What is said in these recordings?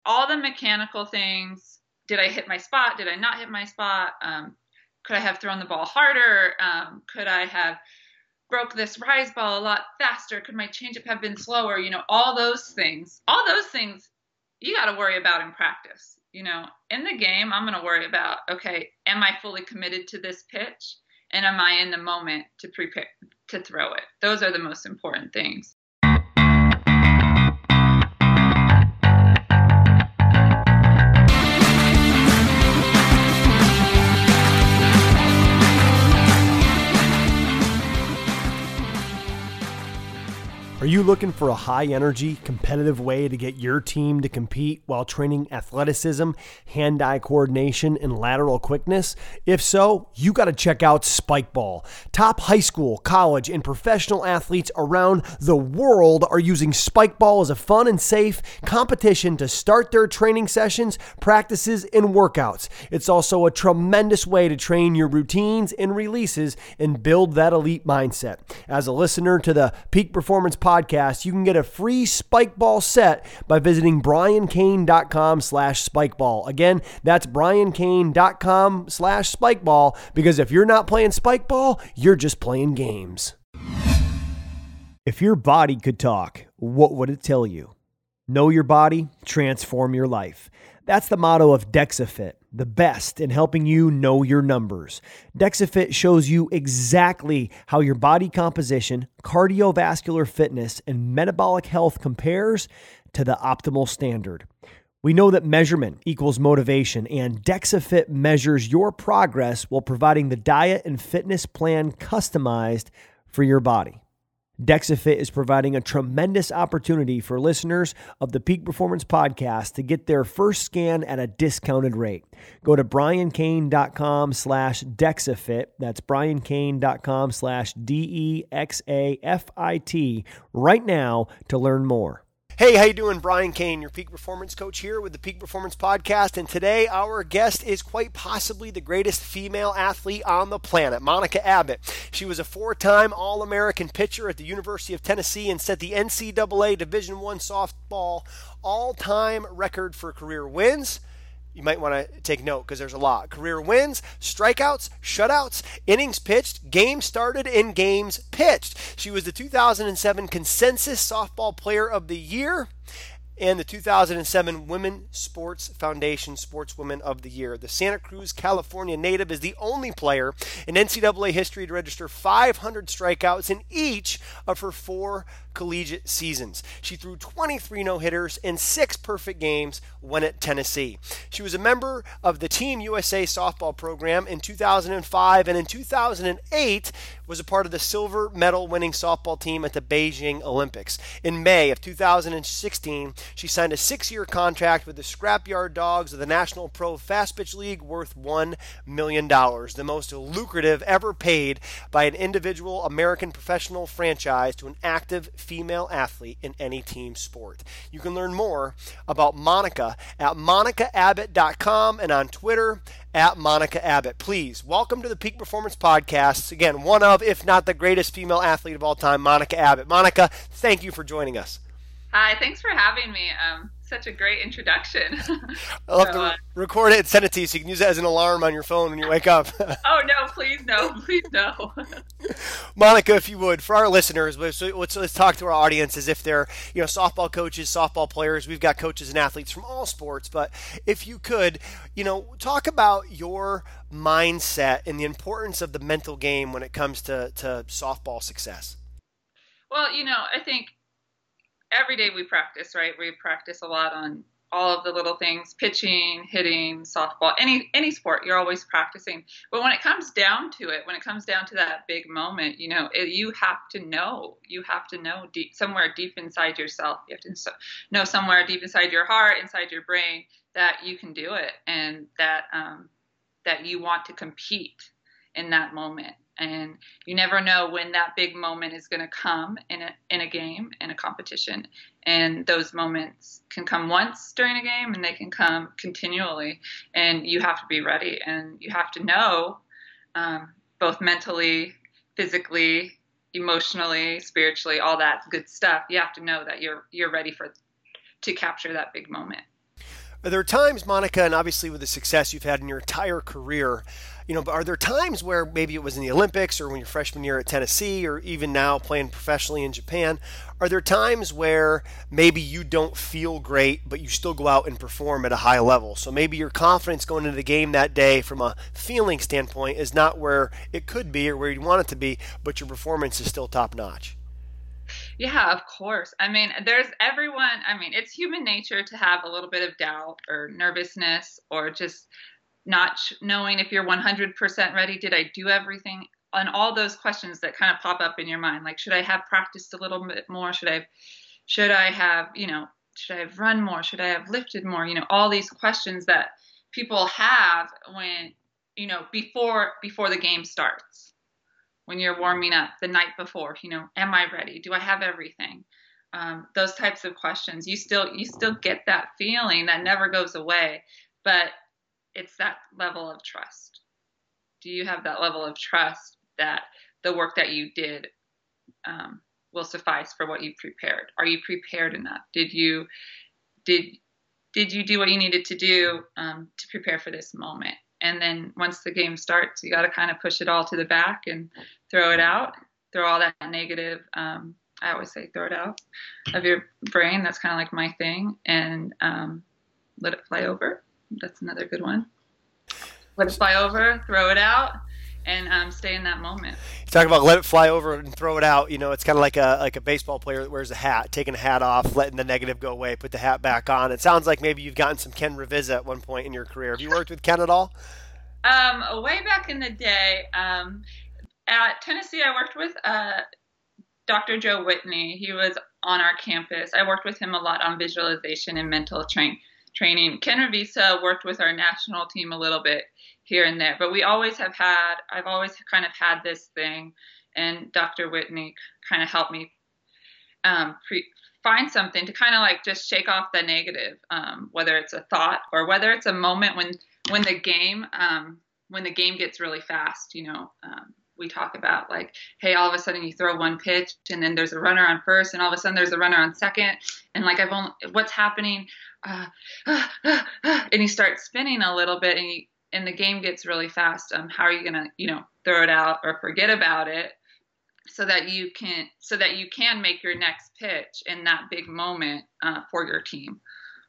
all the mechanical things. Did I hit my spot? Did I not hit my spot? Could I have thrown the ball harder? Could I have broke this rise ball a lot faster? Could my changeup have been slower? All those things. All those things you got to worry about in practice. In the game, I'm going to worry about, okay, am I fully committed to this pitch? And am I in the moment to prepare to throw it? Those are the most important things. Are you looking for a high-energy, competitive way to get your team to compete while training athleticism, hand-eye coordination, and lateral quickness? If so, you got to check out Spikeball. Top high school, college, and professional athletes around the world are using Spikeball as a fun and safe competition to start their training sessions, practices, and workouts. It's also a tremendous way to train your routines and releases and build that elite mindset. As a listener to the Peak Performance Podcast, you can get a free Spikeball set by visiting briancane.com/spikeball. Again, that's briancane.com/spikeball, because if you're not playing Spikeball, you're just playing games. If your body could talk, what would it tell you? Know your body, transform your life. That's the motto of DexaFit, the best in helping you know your numbers. DexaFit shows you exactly how your body composition, cardiovascular fitness, and metabolic health compares to the optimal standard. We know that measurement equals motivation, and DexaFit measures your progress while providing the diet and fitness plan customized for your body. DexaFit is providing a tremendous opportunity for listeners of the Peak Performance Podcast to get their first scan at a discounted rate. Go to briancane.com/DexaFit. That's briancane.com/DEXAFIT right now to learn more. Hey, how you doing? Brian Kane, your Peak Performance Coach here with the Peak Performance Podcast, and today our guest is quite possibly the greatest female athlete on the planet, Monica Abbott. She was a four-time All-American pitcher at the University of Tennessee and set the NCAA Division I softball all-time record for career wins. You might want to take note because there's a lot. Career wins, strikeouts, shutouts, innings pitched, games started, and games pitched. She was the 2007 Consensus Softball Player of the Year and the 2007 Women Sports Foundation Sportswoman of the Year. The Santa Cruz, California native is the only player in NCAA history to register 500 strikeouts in each of her four collegiate seasons. She threw 23 no-hitters and 6 perfect games when at Tennessee. She was a member of the Team USA softball program in 2005, and in 2008 was a part of the silver medal winning softball team at the Beijing Olympics. In May of 2016, she signed a 6-year contract with the Scrapyard Dogs of the National Pro Fast Pitch League worth $1 million, the most lucrative ever paid by an individual American professional franchise to an active female athlete in any team sport. You can learn more about Monica at monicaabbott.com and on Twitter at Monica Abbott. Please welcome to the Peak Performance Podcast. Again, one of, if not the greatest female athlete of all time, Monica Abbott. Monica, thank you for joining us. Hi, thanks for having me. Such a great introduction. I'll have to record it and send it to you so you can use it as an alarm on your phone when you wake up. Oh, no, please no. Monica, if you would, for our listeners, let's talk to our audience as if they're softball coaches, softball players. We've got coaches and athletes from all sports. But if you could, talk about your mindset and the importance of the mental game when it comes to softball success. Well, I think every day we practice, right? We practice a lot on all of the little things, pitching, hitting, softball, any sport, you're always practicing. But when it comes down to it, when it comes down to that big moment, you have to know somewhere deep inside yourself, you have to know somewhere deep inside your heart, inside your brain, that you can do it, and that you want to compete in that moment. And you never know when that big moment is going to come in a game, in a competition. And those moments can come once during a game, and they can come continually. And you have to be ready, and you have to know, both mentally, physically, emotionally, spiritually, all that good stuff. You have to know that you're ready to capture that big moment. Are there times, Monica, and obviously with the success you've had in your entire career, but are there times where maybe it was in the Olympics or when your freshman year at Tennessee or even now playing professionally in Japan, are there times where maybe you don't feel great, but you still go out and perform at a high level? So maybe your confidence going into the game that day from a feeling standpoint is not where it could be or where you want it to be, but your performance is still top notch. Yeah, of course. I mean, it's human nature to have a little bit of doubt or nervousness or just not knowing if you're 100% ready. Did I do everything? And all those questions that kind of pop up in your mind, like, should I have practiced a little bit more? Should I have run more? Should I have lifted more? All these questions that people have when, before the game starts, when you're warming up the night before, am I ready? Do I have everything? Those types of questions. You still get that feeling that never goes away, but it's that level of trust. Do you have that level of trust that the work that you did will suffice for what you prepared? Are you prepared enough? Did you do what you needed to do to prepare for this moment? And then once the game starts, you got to kind of push it all to the back and throw it out, throw all that negative. I always say throw it out of your brain. That's kind of like my thing. And let it fly over. That's another good one. Let it fly over, throw it out, and stay in that moment. You talk about let it fly over and throw it out. It's kind of like a baseball player that wears a hat, taking a hat off, letting the negative go away, put the hat back on. It sounds like maybe you've gotten some Ken Ravizza at one point in your career. Have you worked with Ken at all? Way back in the day, at Tennessee, I worked with Dr. Joe Whitney. He was on our campus. I worked with him a lot on visualization and mental training. Ken Ravizza worked with our national team a little bit here and there, but I've always kind of had this thing, and Dr. Whitney kind of helped me find something to kind of like just shake off the negative, whether it's a thought or whether it's a moment when the game gets really fast. We talk about like, hey, all of a sudden you throw one pitch and then there's a runner on first and all of a sudden there's a runner on second, and like what's happening? And you start spinning a little bit and the game gets really fast. How are you gonna throw it out or forget about it so that you can make your next pitch in that big moment for your team?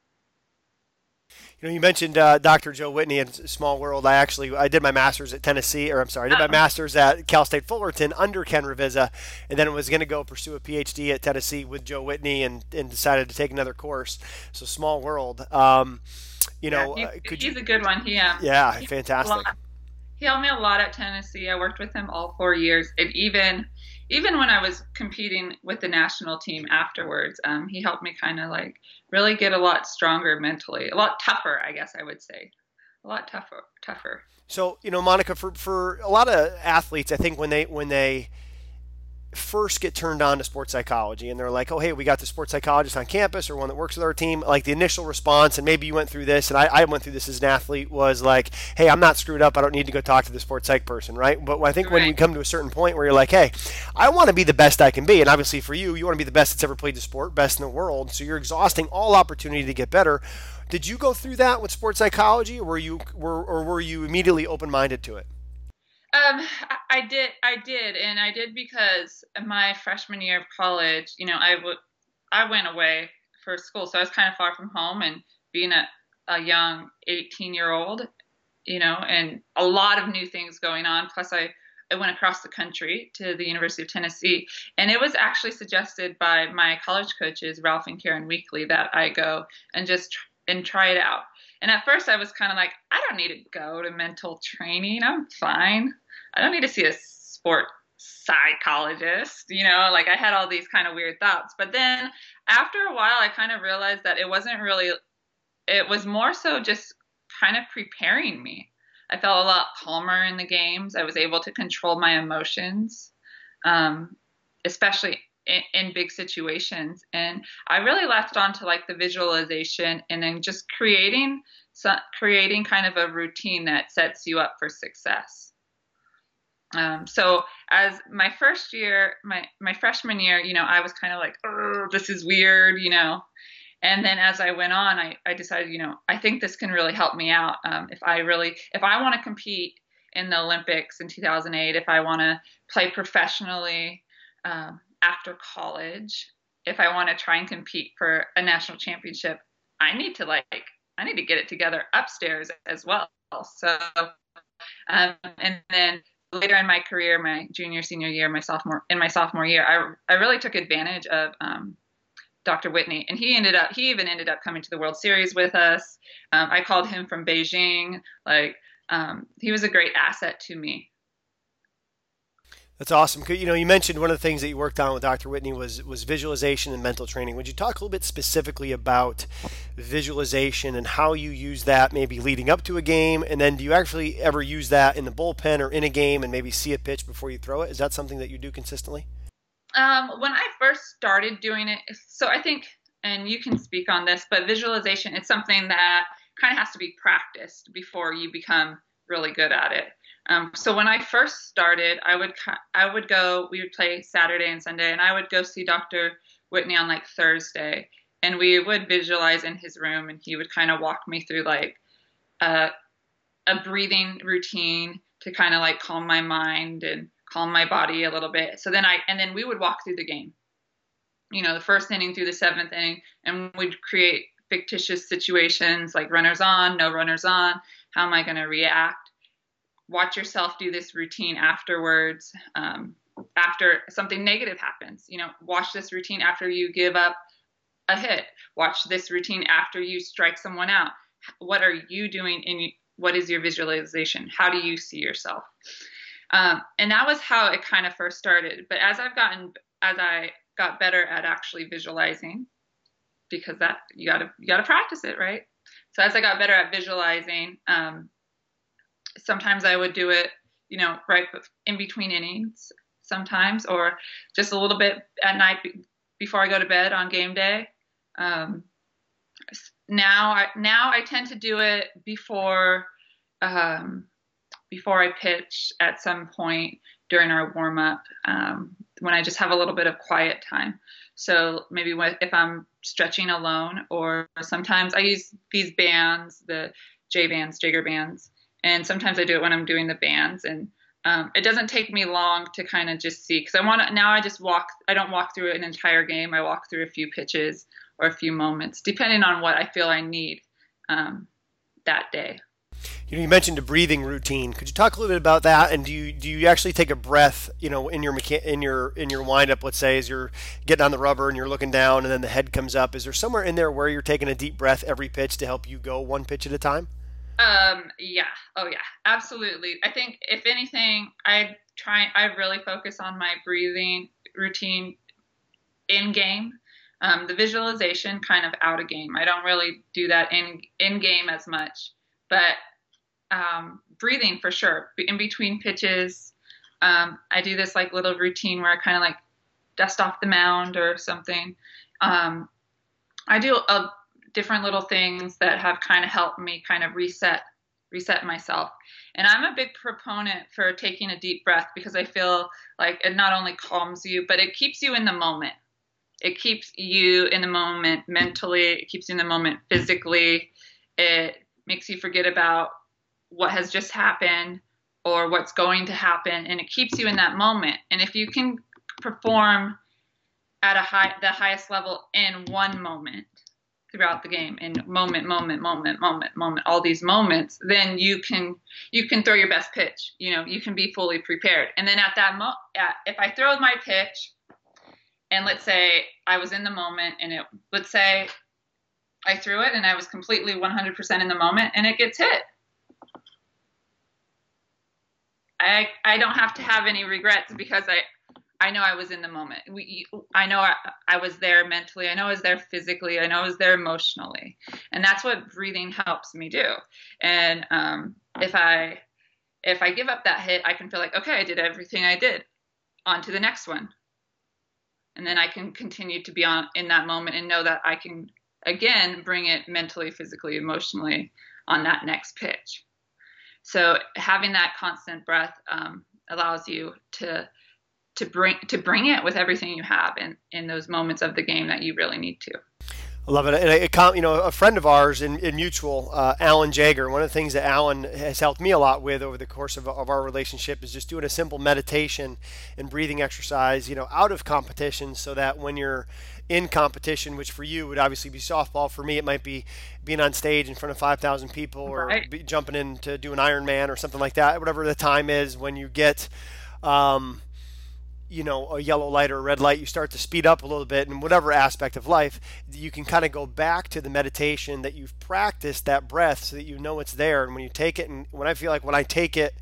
You mentioned Dr. Joe Whitney in Small World. I did my master's at Tennessee, I did my master's at Cal State Fullerton under Ken Ravizza, and then was going to go pursue a PhD at Tennessee with Joe Whitney, and decided to take another course. So Small World. He's a good one. Yeah, fantastic. He helped me a lot at Tennessee. I worked with him all 4 years, and even when I was competing with the national team afterwards, he helped me kind of like really get a lot stronger mentally, a lot tougher, I guess I would say, a lot tougher. So, Monica, for a lot of athletes, I think when they first get turned on to sports psychology and they're like, oh, hey, we got the sports psychologist on campus or one that works with our team, like the initial response, and maybe you went through this and I went through this as an athlete, was like, hey, I'm not screwed up, I don't need to go talk to the sports psych person, right? But I think when you come to a certain point where you're like, hey, I want to be the best I can be, and obviously for you want to be the best that's ever played the sport, best in the world, so you're exhausting all opportunity to get better. Did you go through that with sports psychology, or were you immediately open-minded to it? I did, and I did because my freshman year of college, I went away for school, so I was kind of far from home, and being a young 18-year-old, and a lot of new things going on. Plus, I went across the country to the University of Tennessee, and it was actually suggested by my college coaches, Ralph and Karen Weekly, that I go and try it out. And at first I was kind of like, I don't need to go to mental training. I'm fine. I don't need to see a sport psychologist. Like I had all these kind of weird thoughts. But then after a while, I kind of realized that it was more so just kind of preparing me. I felt a lot calmer in the games. I was able to control my emotions, especially in big situations. And I really latched on to like the visualization and then just creating kind of a routine that sets you up for success. So as my first year, my freshman year, I was kind of like, oh, this is weird, And then as I went on, I decided, I think this can really help me out. If I want to compete in the Olympics in 2008, if I want to play professionally after college, if I want to try and compete for a national championship, I need to get it together upstairs as well. So, and then later in my career, my junior, senior year, my sophomore year, I really took advantage of Dr. Whitney, and he even ended up coming to the World Series with us. I called him from Beijing. He was a great asset to me. That's awesome. You mentioned one of the things that you worked on with Dr. Whitney was visualization and mental training. Would you talk a little bit specifically about visualization and how you use that maybe leading up to a game? And then do you actually ever use that in the bullpen or in a game and maybe see a pitch before you throw it? Is that something that you do consistently? When I first started doing it, so I think, and you can speak on this, but visualization, it's something that kind of has to be practiced before you become really good at it. So when I first started, we would play Saturday and Sunday, and I would go see Dr. Whitney on Thursday, and we would visualize in his room, and he would kind of walk me through a breathing routine to kind of calm my mind and calm my body a little bit. So then we would walk through the game, the first inning through the seventh inning, and we'd create fictitious situations like runners on, no runners on. How am I going to react? Watch yourself do this routine afterwards. After something negative happens, watch this routine after you give up a hit. Watch this routine after you strike someone out. What are you doing? What is your visualization? How do you see yourself? And that was how it kind of first started. But as I got better at actually visualizing, because that you gotta practice it, right? So as I got better at visualizing, sometimes I would do it, right in between innings, sometimes, or just a little bit at night before I go to bed on game day. Now I tend to do it before I pitch at some point during our warm up, when I just have a little bit of quiet time. So maybe if I'm stretching alone, or sometimes I use these bands, the Jaeger bands, and sometimes I do it when I'm doing the bands, and it doesn't take me long to kind of just see, because I don't walk through an entire game. I walk through a few pitches or a few moments, depending on what I feel I need that day. You mentioned a breathing routine. Could you talk a little bit about that? And do you actually take a breath, in your windup, let's say, as you're getting on the rubber and you're looking down and then the head comes up? Is there somewhere in there where you're taking a deep breath every pitch to help you go one pitch at a time? Yeah. Oh yeah, absolutely. I think if anything, I really focus on my breathing routine in game. The visualization kind of out of game. I don't really do that in game as much, but breathing for sure. In between pitches, I do this little routine where I kind of dust off the mound or something. I do different little things that have kind of helped me kind of reset myself. And I'm a big proponent for taking a deep breath, because I feel like it not only calms you, but it keeps you in the moment. It keeps you in the moment mentally. It keeps you in the moment physically. It makes you forget about what has just happened or what's going to happen, and it keeps you in that moment. And if you can perform at the highest level in one moment throughout the game, in moment, all these moments, then you can throw your best pitch. You can be fully prepared. And then at that if I throw my pitch, and let's say I was in the moment, and let's say I threw it and I was completely 100% in the moment, and it gets hit, I don't have to have any regrets, because I know I was in the moment. I know I was there mentally. I know I was there physically. I know I was there emotionally. And that's what breathing helps me do. And if I give up that hit, I can feel like, okay, I did everything I did. On to the next one. And then I can continue to be in that moment and know that I can, again, bring it mentally, physically, emotionally on that next pitch. So having that constant breath allows you to bring it with everything you have in those moments of the game that you really need to. I love it. And a friend of ours in mutual, Alan Jager, one of the things that Alan has helped me a lot with over the course of our relationship is just doing a simple meditation and breathing exercise, out of competition so that when you're in competition, which for you would obviously be softball, for me it might be being on stage in front of 5,000 people or Right. jumping in to do an Ironman or something like that, whatever the time is when you get a yellow light or a red light, you start to speed up a little bit in whatever aspect of life. You can kind of go back to the meditation that you've practiced, that breath, so that you know it's there. And when you take it, and when I feel like when I take it,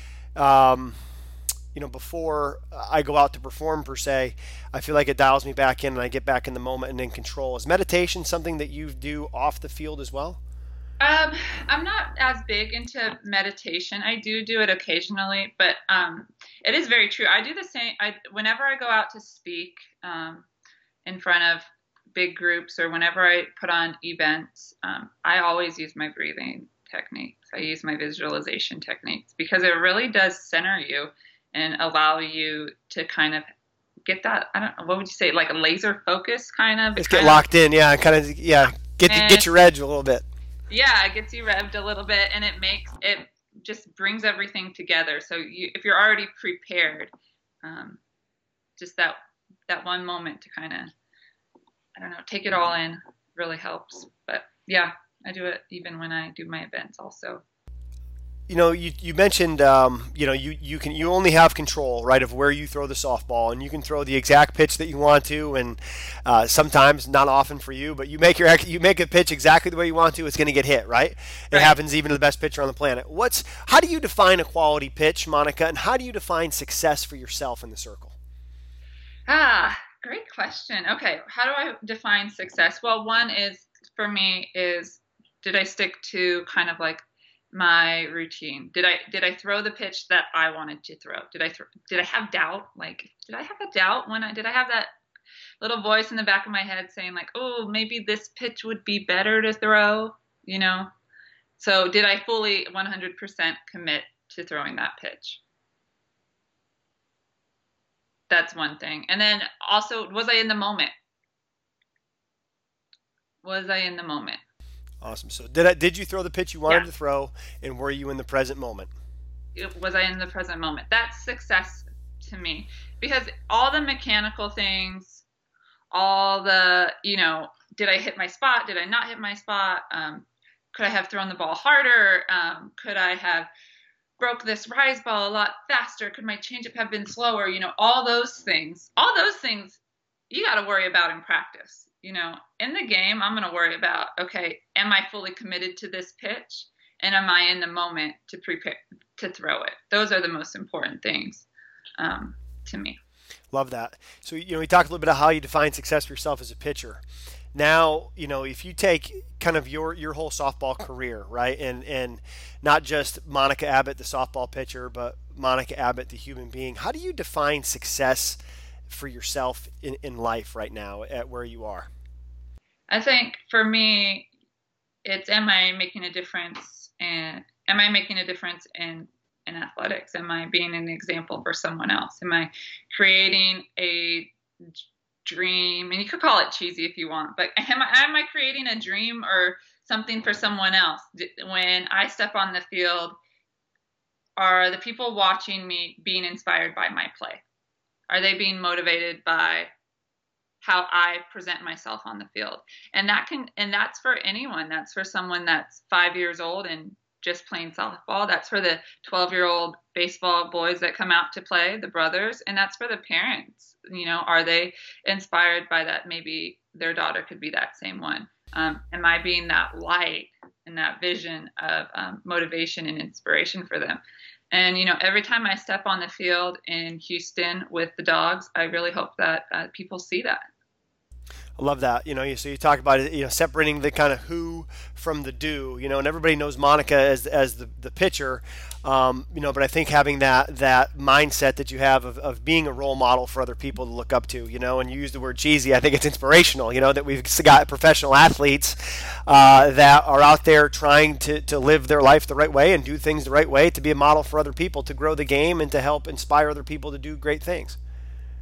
before I go out to perform per se, I feel like it dials me back in and I get back in the moment and in control. Is meditation something that you do off the field as well? I'm not as big into meditation. I do it occasionally, but it is very true. I do the same. Whenever I go out to speak in front of big groups or whenever I put on events, I always use my breathing techniques. I use my visualization techniques because it really does center you and allow you to kind of get that, I don't know, what would you say, like a laser focus kind of? Just get locked in, get your edge a little bit. Yeah, it gets you revved a little bit, and it just brings everything together. So if you're already prepared, just that one moment to kind of, I don't know, take it all in really helps. But yeah, I do it even when I do my events also. You mentioned, you only have control, right, of where you throw the softball, and you can throw the exact pitch that you want to, and sometimes, not often for you, but you make a pitch exactly the way you want to, it's going to get hit, right? It happens even to the best pitcher on the planet. How do you define a quality pitch, Monica, and how do you define success for yourself in the circle? Great question. Okay, how do I define success? Well, one is, for me, is did I stick to kind of like my routine? Did I throw the pitch that I wanted to throw? Did I have doubt? Like, did I have a doubt did I have that little voice in the back of my head saying like, oh, maybe this pitch would be better to throw, So did I fully 100% commit to throwing that pitch? That's one thing. And then also, was I in the moment? Awesome. So did you throw the pitch you wanted to throw, and were you in the present moment? Was I in the present moment? That's success to me, because all the mechanical things, all the, did I hit my spot? Did I not hit my spot? Could I have thrown the ball harder? Could I have broke this rise ball a lot faster? Could my changeup have been slower? All those things you got to worry about in practice. In the game, I'm going to worry about, okay, am I fully committed to this pitch? And am I in the moment to prepare to throw it? Those are the most important things to me. Love that. So, we talked a little bit about how you define success for yourself as a pitcher. Now, if you take kind of your whole softball career, right, and not just Monica Abbott, the softball pitcher, but Monica Abbott, the human being, how do you define success for yourself in life right now at where you are? I think for me, it's, am I making a difference in athletics? Am I being an example for someone else? Am I creating a dream? And you could call it cheesy if you want, but am I creating a dream or something for someone else? When I step on the field, are the people watching me being inspired by my play? Are they being motivated by how I present myself on the field? And that's for anyone. That's for someone that's 5 years old and just playing softball. That's for the 12-year-old baseball boys that come out to play, the brothers. And that's for the parents. Are they inspired by that? Maybe their daughter could be that same one. Am I being that light and that vision of motivation and inspiration for them? And, every time I step on the field in Houston with the Dogs, I really hope that people see that. I love that. So you talk about it, separating the kind of who from the do, and everybody knows Monica as the pitcher, but I think having that mindset that you have of being a role model for other people to look up to, and you use the word cheesy, I think it's inspirational, that we've got professional athletes that are out there trying to live their life the right way and do things the right way, to be a model for other people, to grow the game and to help inspire other people to do great things.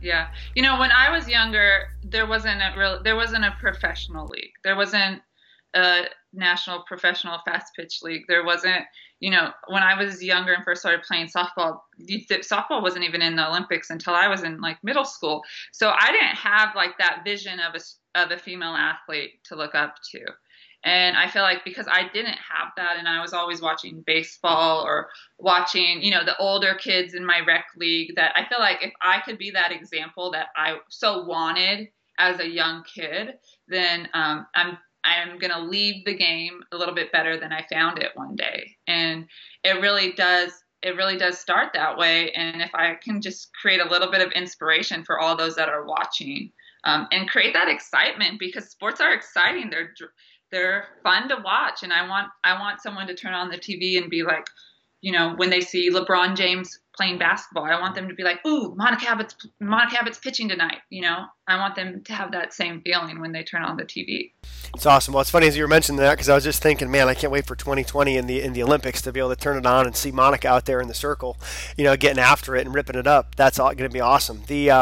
Yeah. When I was younger, there wasn't a professional league. There wasn't a national professional fast pitch league. There wasn't, when I was younger and first started playing softball, softball wasn't even in the Olympics until I was in like middle school. So I didn't have like that vision of a female athlete to look up to. And I feel like because I didn't have that, and I was always watching baseball or watching, the older kids in my rec league, that I feel like if I could be that example that I so wanted as a young kid, then I'm going to leave the game a little bit better than I found it one day. And it really does start that way. And if I can just create a little bit of inspiration for all those that are watching, and create that excitement, because sports are exciting. They're fun to watch. And I want someone to turn on the TV and be like, when they see LeBron James playing basketball, I want them to be like, ooh, Monica Abbott's pitching tonight. I want them to have that same feeling when they turn on the TV. It's awesome. Well, it's funny as you were mentioning that, because I was just thinking, man, I can't wait for 2020 in the Olympics to be able to turn it on and see Monica out there in the circle, getting after it and ripping it up. That's all going to be awesome.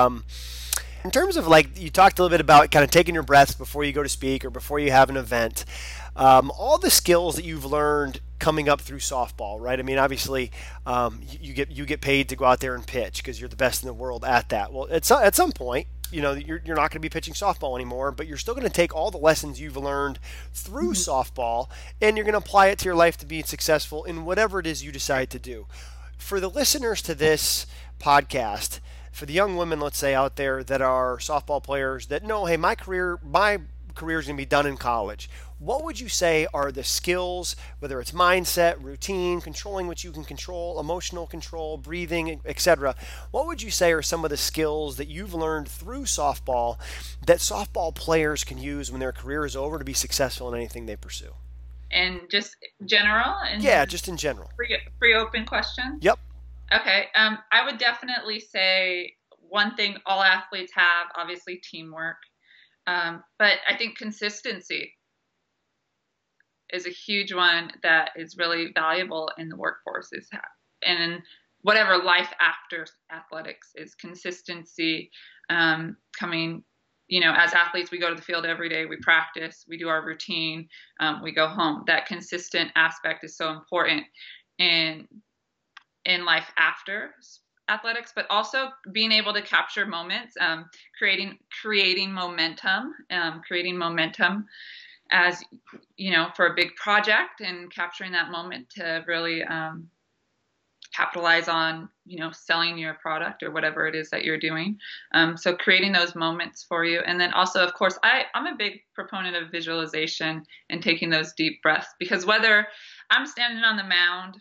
In terms of, like, you talked a little bit about kind of taking your breaths before you go to speak or before you have an event. All the skills that you've learned coming up through softball, right? I mean, obviously, you get paid to go out there and pitch because you're the best in the world at that. Well, at some point, you're not going to be pitching softball anymore, but you're still going to take all the lessons you've learned through softball, and you're going to apply it to your life to be successful in whatever it is you decide to do. For the listeners to this podcast, for the young women, let's say, out there that are softball players that know, hey, my career is going to be done in college, what would you say are the skills, whether it's mindset, routine, controlling what you can control, emotional control, breathing, etc.? What would you say are some of the skills that you've learned through softball that softball players can use when their career is over to be successful in anything they pursue? And just general? Yeah, just in general. Free open question? Yep. Okay. I would definitely say one thing all athletes have, obviously teamwork. But I think consistency is a huge one that is really valuable in the workforce, and whatever life after athletics is. Consistency, coming, as athletes, we go to the field every day, we practice, we do our routine, we go home. That consistent aspect is so important in life after athletics, but also being able to capture moments, creating momentum as, for a big project, and capturing that moment to really capitalize on, selling your product or whatever it is that you're doing. So creating those moments for you. And then also, of course, I'm a big proponent of visualization and taking those deep breaths, because whether I'm standing on the mound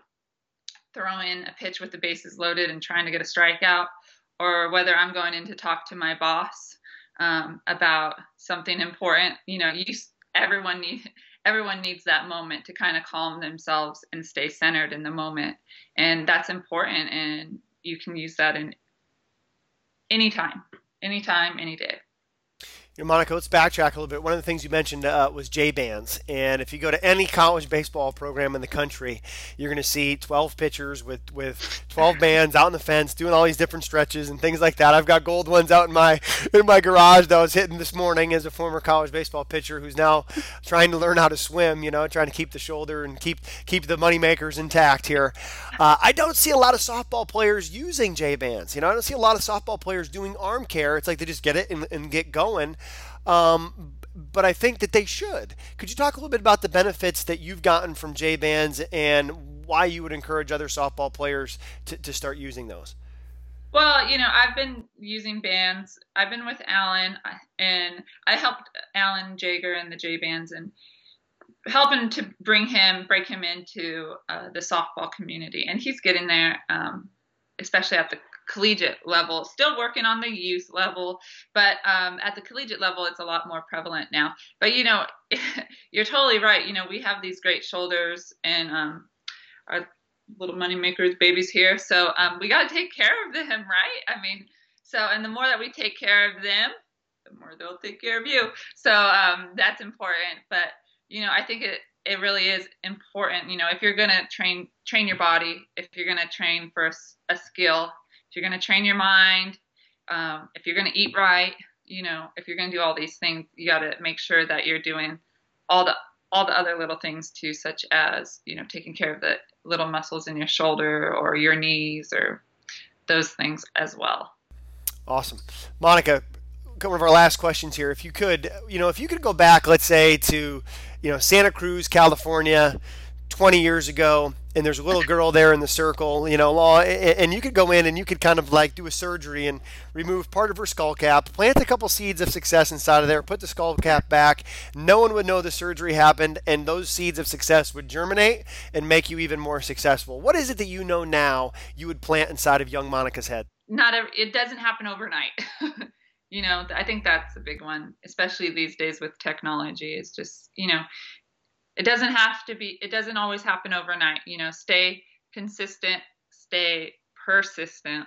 throwing a pitch with the bases loaded and trying to get a strikeout, or whether I'm going in to talk to my boss about something important, everyone needs that moment to kind of calm themselves and stay centered in the moment. And that's important. And you can use that in anytime, any day. Monica, let's backtrack a little bit. One of the things you mentioned was J-bands. And if you go to any college baseball program in the country, you're going to see 12 pitchers with 12 bands out on the fence doing all these different stretches and things like that. I've got gold ones out in my garage that I was hitting this morning as a former college baseball pitcher who's now trying to learn how to swim, trying to keep the shoulder and keep the money makers intact here. I don't see a lot of softball players using J-bands. I don't see a lot of softball players doing arm care. It's like they just get it and get going. But I think that they should. Could you talk a little bit about the benefits that you've gotten from J-bands and why you would encourage other softball players to start using those? Well, I've been using bands. I've been with Alan, and I helped Alan Jaeger and the J-bands and helping to break him into the softball community. And he's getting there, especially at the collegiate level, still working on the youth level, but at the collegiate level, it's a lot more prevalent now. But, you're totally right. We have these great shoulders and our little money makers, babies here. So we got to take care of them, right? I mean, and the more that we take care of them, the more they'll take care of you. So that's important. But, I think it really is important, if you're going to train your body, if you're going to train for a skill, if you're going to train your mind, if you're going to eat right, if you're going to do all these things, you got to make sure that you're doing all the other little things too, such as, taking care of the little muscles in your shoulder or your knees or those things as well. Awesome. Monica, a couple of our last questions here. If you could go back, let's say to, Santa Cruz, California, 20 years ago, and there's a little girl there in the circle, and you could go in and you could kind of like do a surgery and remove part of her skull cap, plant a couple seeds of success inside of there, put the skull cap back. No one would know the surgery happened, and those seeds of success would germinate and make you even more successful. What is it that you know now you would plant inside of young Monica's head? It doesn't happen overnight. I think that's a big one, especially these days with technology. It's just, it doesn't always happen overnight. Stay consistent, stay persistent,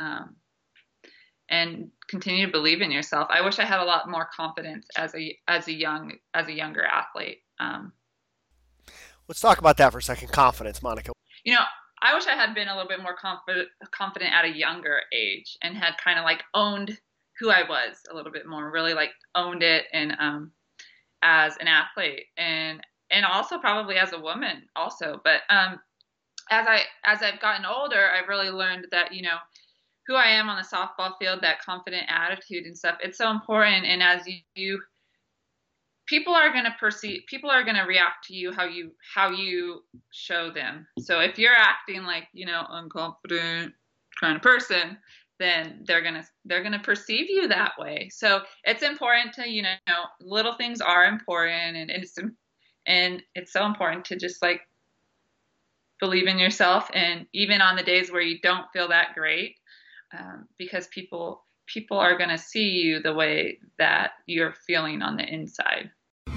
and continue to believe in yourself. I wish I had a lot more confidence as a younger athlete. Let's talk about that for a second. Confidence, Monica. I wish I had been a little bit more confident at a younger age and had kind of like owned who I was a little bit more, really like owned it, and as an athlete and also probably as a woman also. But as I've gotten older, I've really learned that, who I am on the softball field, that confident attitude and stuff, it's so important. And as people are going to react to you how you show them. So if you're acting like, unconfident kind of person, then they're going to perceive you that way. So it's important to, little things are important, and it's so important to just like believe in yourself. And even on the days where you don't feel that great, because people are going to see you the way that you're feeling on the inside.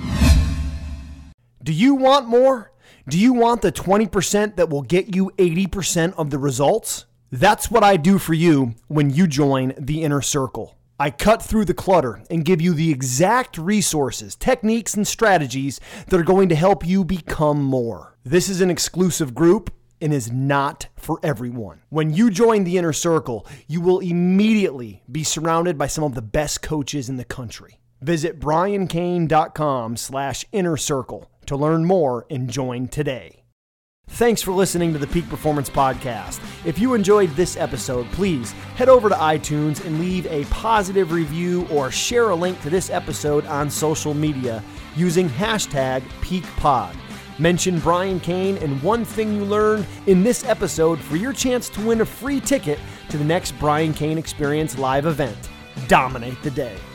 Do you want more? Do you want the 20% that will get you 80% of the results? That's what I do for you when you join the Inner Circle. I cut through the clutter and give you the exact resources, techniques, and strategies that are going to help you become more. This is an exclusive group and is not for everyone. When you join the Inner Circle, you will immediately be surrounded by some of the best coaches in the country. Visit briancane.com/inner circle to learn more and join today. Thanks for listening to the Peak Performance Podcast. If you enjoyed this episode, please head over to iTunes and leave a positive review or share a link to this episode on social media using #PeakPod. Mention Brian Kane and one thing you learned in this episode for your chance to win a free ticket to the next Brian Kane Experience live event. Dominate the day.